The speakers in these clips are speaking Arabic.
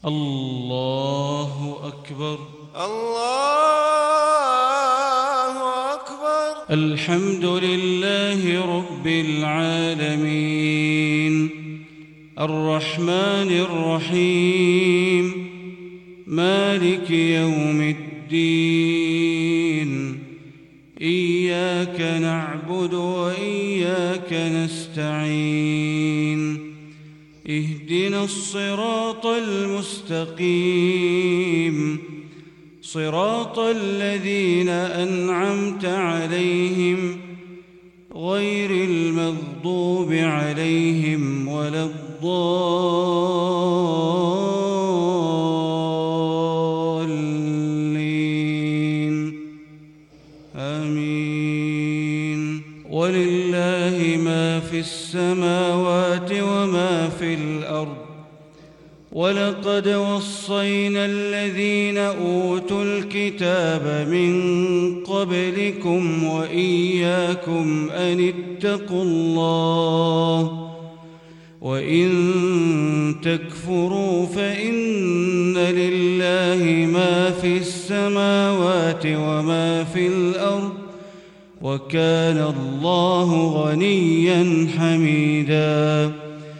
الله أكبر. الله أكبر. الحمد لله رب العالمين الرحمن الرحيم مالك يوم الدين إياك نعبد وإياك نستعين اهدنا الصراط المستقيم صراط الذين أنعمت عليهم غير المغضوب عليهم ولا الضالين آمين. ولله ما في السماوات وما في الأرض ولقد وصينا الذين أوتوا الكتاب من قبلكم وإياكم أن اتقوا الله وإن تكفروا فإن لله ما في السماوات وما في الأرض وكان الله غنيا حميدا.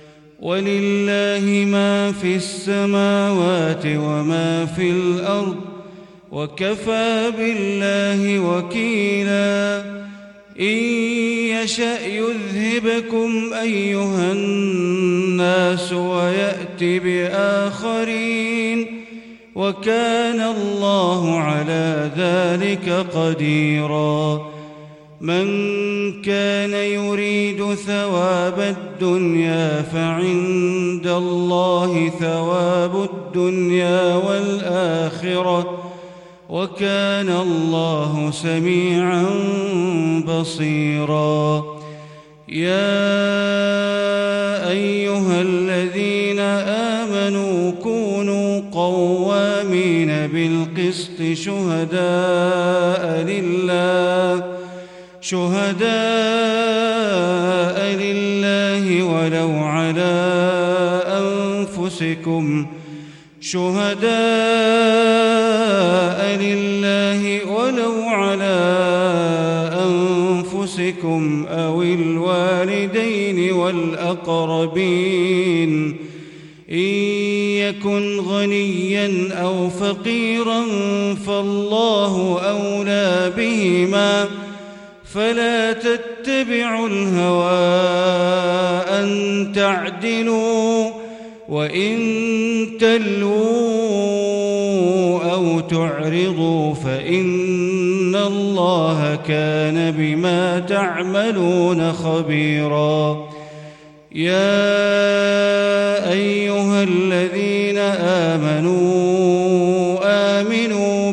ولله ما في السماوات وما في الأرض وكفى بالله وكيلا. إن يشأ يذهبكم أيها الناس ويأت بآخرين وكان الله على ذلك قديرا. من كان يريد ثواب الدنيا فعند الله ثواب الدنيا والآخرة وكان الله سميعا بصيرا. يا أيها الذين آمنوا كونوا قوامين بالقسط شهداء لله ولو على أنفسكم أو الوالدين والأقربين إن يكن غنيا أو فقيرا فالله أولى بهما فلا تتبعوا الهوى أن تعدلوا وإن تلووا أو تعرضوا فإن الله كان بما تعملون خبيرا. يا أيها الذين آمنوا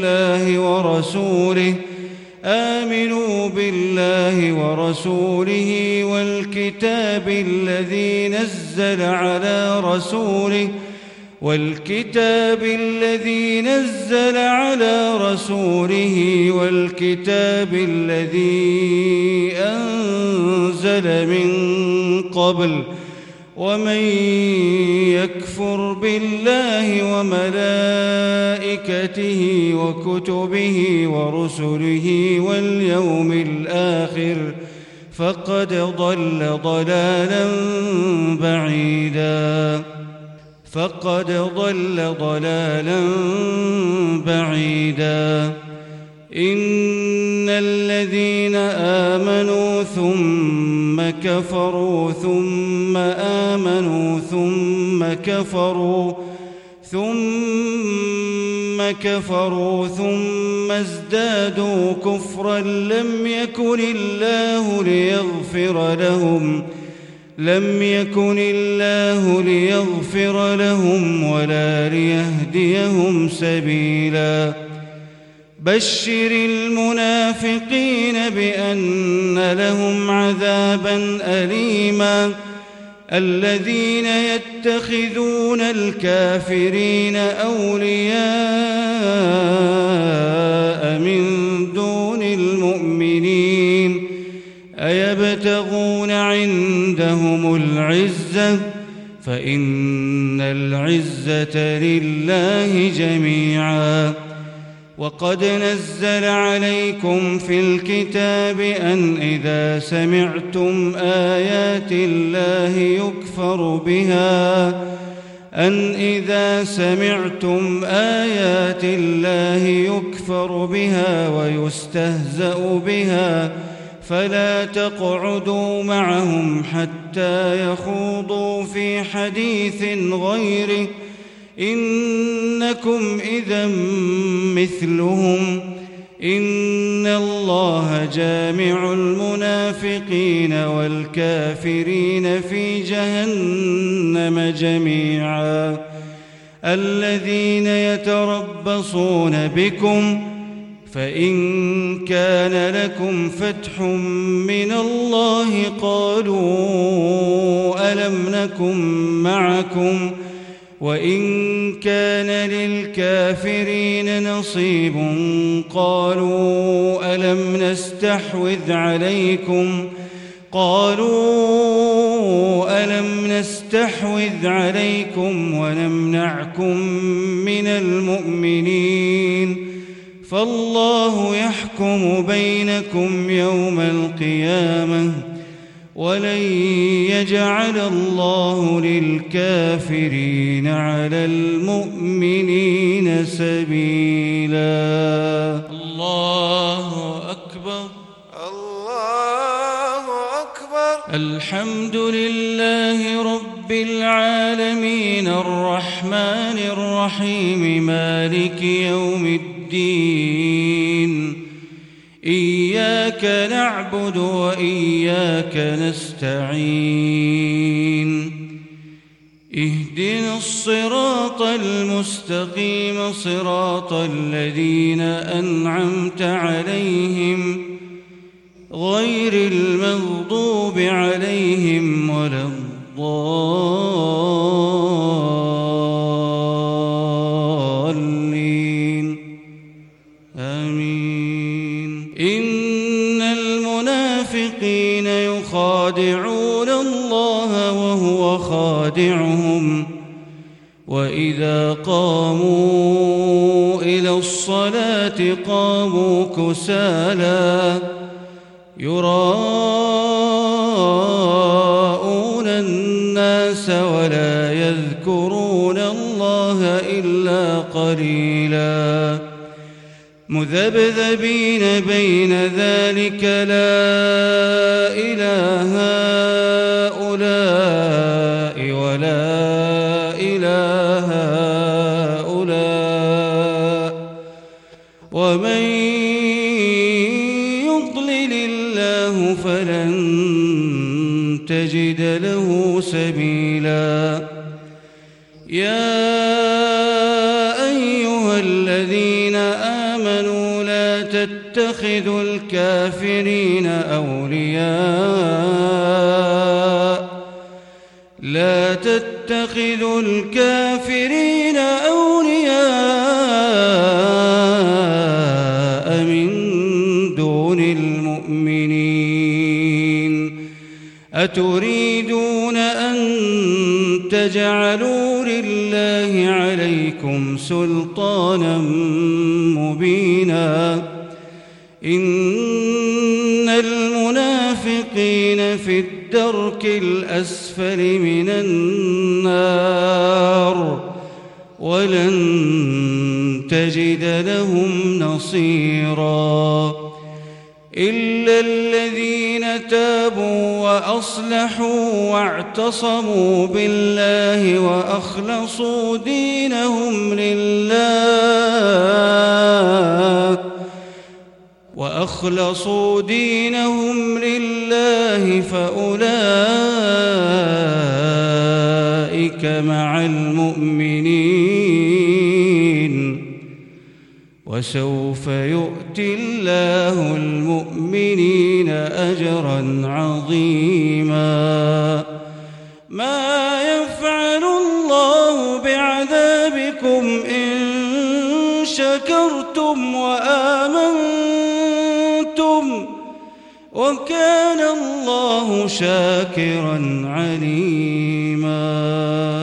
بالله ورسوله والكتاب الذي نزل على رسوله والكتاب الذي أنزل من قبل ومن يكفر بالله وملائكته وكتبه ورسله واليوم الآخر فقد ضل ضلالا بعيدا. إن الذين آمنوا ثم كفروا ثم آمنوا ثم كفروا ثم ازدادوا كفرا لم يكن الله ليغفر لهم ولا ليهديهم سبيلا. بشر المنافقين بأن لهم عذابا أليما. الذين يتخذون الكافرين أولياء من دون المؤمنين أيبتغون عندهم العزة فإن العزة لله جميعا. وقد نزل عليكم في الكتاب أن إذا سمعتم آيات الله يكفر بها ويستهزأ بها فلا تقعدوا معهم حتى يخوضوا في حديث غيره إنكم إذا مثلهم إن الله جامع المنافقين والكافرين في جهنم جميعا. الذين يتربصون بكم فإن كان لكم فتح من الله قالوا ألم نكن معكم وإن كان للكافرين نصيب قالوا ألم نستحوذ عليكم ونمنعكم من المؤمنين فالله يحكم بينكم يوم القيامة ولن يجعل الله للكافرين على المؤمنين سبيلا. الله أكبر. الله أكبر. الحمد لله رب العالمين الرحمن الرحيم مالك يوم الدين إياك نعبد وإياك نستعين اهدنا الصراط المستقيم صراط الذين أنعمت عليهم غير المغضوب عليهم ولا الضالين آمين. إن المنافقين يخادعون الله وهو خادعهم وإذا قاموا إلى الصلاة قاموا كسالى يراءون الناس ولا يذكرون الله إلا قليلا مذبذبين بين ذلك لا إله هؤلاء ولا إله هؤلاء ومن يضلل الله فلن تجد له سبيلا. يا أيها الذين آمنوا لا تتخذوا الكافرين أولياء من دون المؤمنين أتريدون أن تجعلوا لله عليكم سلطانا مبينا. إن المنافقين في الدرك الأسفل من النار ولن تجد لهم نصيرا إلا الذين تابوا وأصلحوا واعتصموا بالله وأخلصوا دينهم لله فأولئك مع المؤمنين وسوف يؤتي الله المؤمنين أجرا عظيما. ما يفعل الله بعذابكم إن شكرتم وآمنتم وكان الله شاكرا عليما.